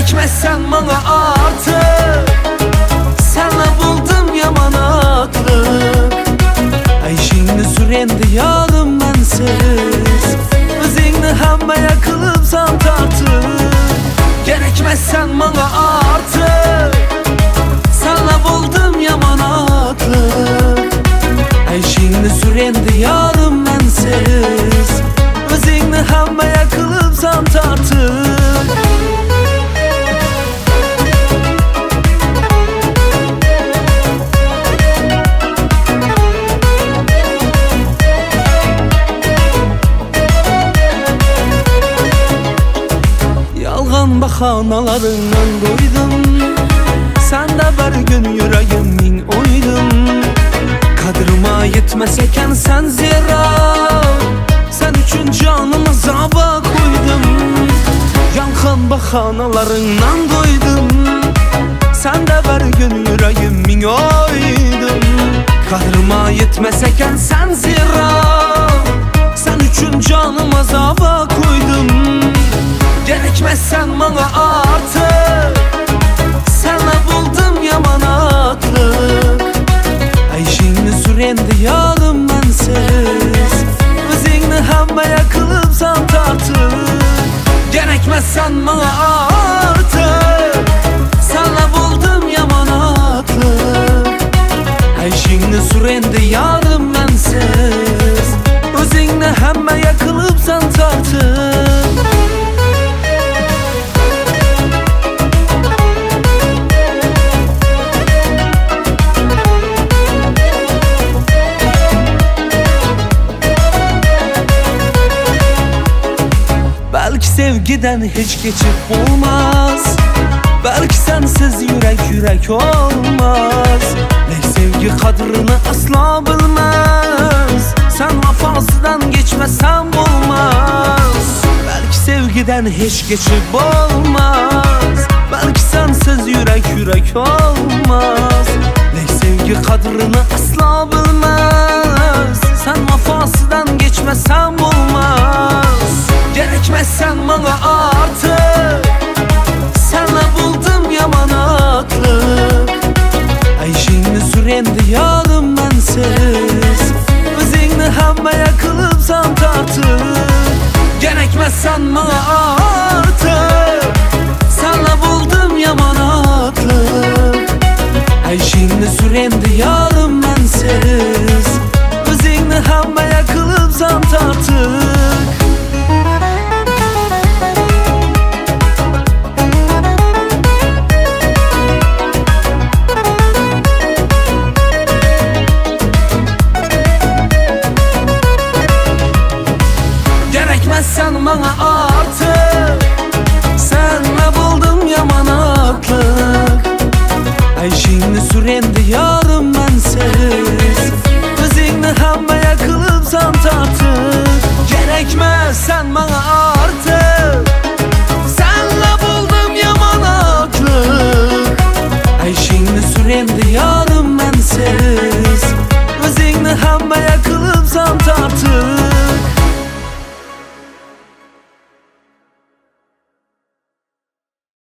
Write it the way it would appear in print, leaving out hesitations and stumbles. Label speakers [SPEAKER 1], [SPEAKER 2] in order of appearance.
[SPEAKER 1] Gerekmezsen bana artık, senle buldum yamanatlık. Ayşingni sürendi yadım bensiz, özingni hemmeye kılıpsan tartıp. Gerekmezsen bana artık, senle buldum yamanatlık. Ayşingni sürendi yadım bensiz, özingni hemmeye kılıpsan tartıp. Bahanalarından doydum, sen de bir gün yüreğimin oydum. Kadrıma yetmeseken sen zira, sen üçün canımı zaba koydum. Yankın bahanalarından doydum, sen de bir gün yüreğimin oydum. Kadrıma yetmeseken sen zira, sen üçün canımı zaba koydum. Gerekmezsen bana artık, senle buldum yamanatlık. Ayşingni sürendi yadım bensiz, özingni hemmeye kılıpsan tartıp. Gerekmezsen bana artık, senle buldum yamanatlık. Ayşingni sürendi yadım bensiz, özingni hemmeye kılıpsan tartıp. Belki sevgiden hiç geçip olmaz, belki sensiz yürek olmaz. Ne sevgi kadrını asla bilmez, sen vefasından geçmesen olmaz. Belki sevgiden hiç geçip olmaz, belki sensiz yürek olmaz. Ne sevgi kadrını asla bilmez, sen vefasından geçmesen olmaz. Gerekmezsen bana artık, senle buldum yamanatlık. Ayşingni sürendi yadım bensiz, özingni hemmeye kılıpsan tartıp. Gerekmezsen bana artık, senle buldum yamanatlık. Ayşingni sürendi yadım bensiz, özingni hemmeye kılıpsan tartıp. Gerekmezsen bana artık, senle buldum yamanatlık. Ayşingni sürendi yadım bensiz, özingni hemmeye kılıpsan tartıp. Gerekmez